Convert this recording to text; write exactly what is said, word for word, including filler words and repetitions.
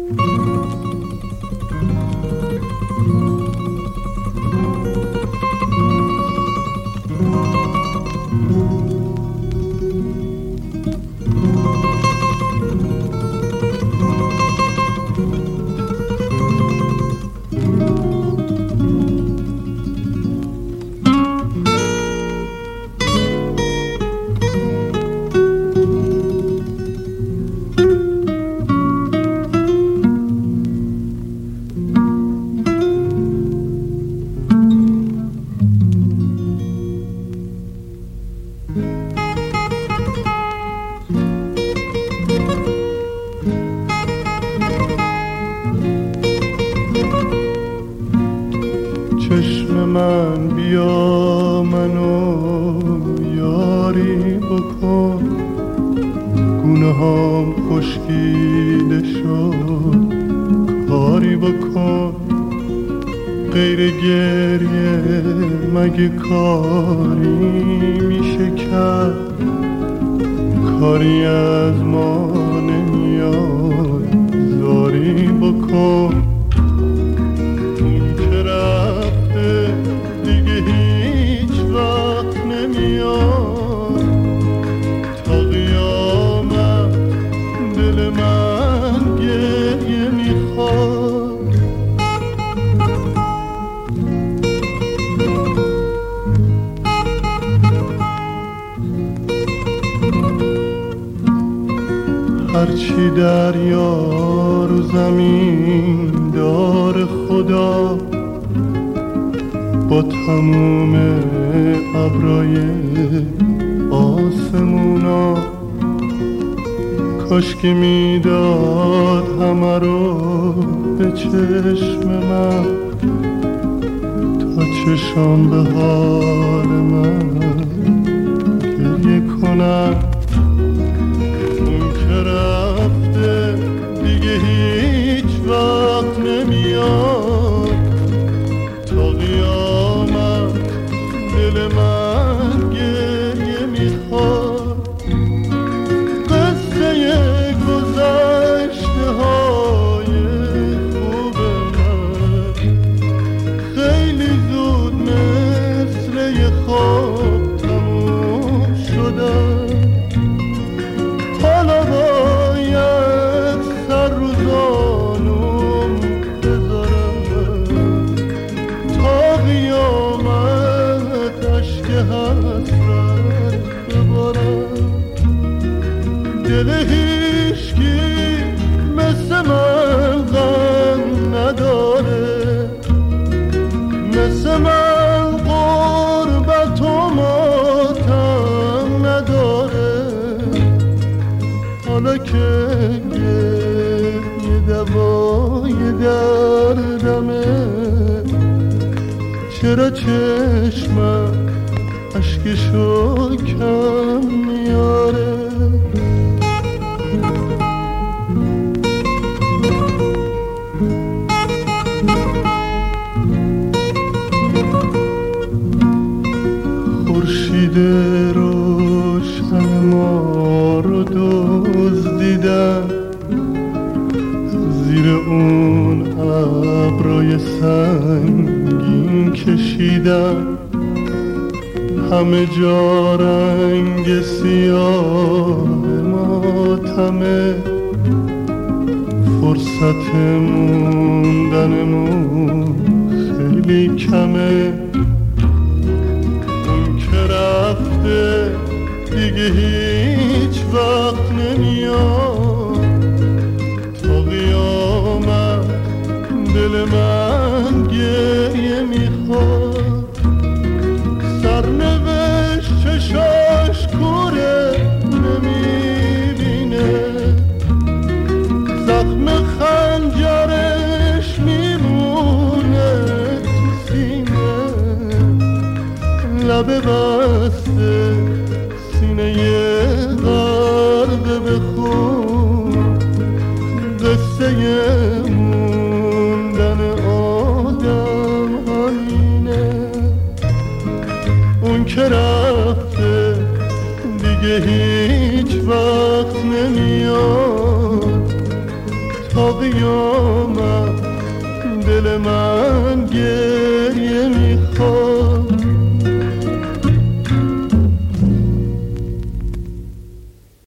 چشم من بیا منو یاری بکن، گونه هام خشکیده شد کاری بکن، غیر گریه مگه کاری میشه کرد، کاری از ما نمیاد زاری بکن. هرچی دریا رو زمین دار خدا، با تموم ابرای آسمونا، کاش که میداد همه رو به چشم من، تا چشم به حال من گریه کنم. رفته دیگه هیچ وقت نمیاد، تا قیامت دل من گریه میخواد. قصه گذشته های خوب من خیلی زود مثل یه خواب تموم شدن. حالا باید سر رو زانوم بذارم، تا قیامت اشک حسرت ببارم. دل هیچکی مثل من غم نداره، مثل من غربت و ماتم نداره. حالا که یه دوای دردمه، چرا چشمم اشکشو کم میاره؟ خورشید روشن ما رو دزدیدن، زیر اون ابرای سنگین کشیدن. همه جا رنگ سیاه ماتمه، فرصت موندنمون خیلی کمه. اون که رفته دیگه هیچ وقت نمیاد، تا قیامت دل من گریه میخواد. سرنوشت چشاش کوره نمیبینه، زخم خنجرش میمونه تو سینه. لب بسته سینه غرق به خون، قصه موندن آدم همینه. اون که رفته دیگه هیچ وقت نمیاد، تا قیامت دل من گریه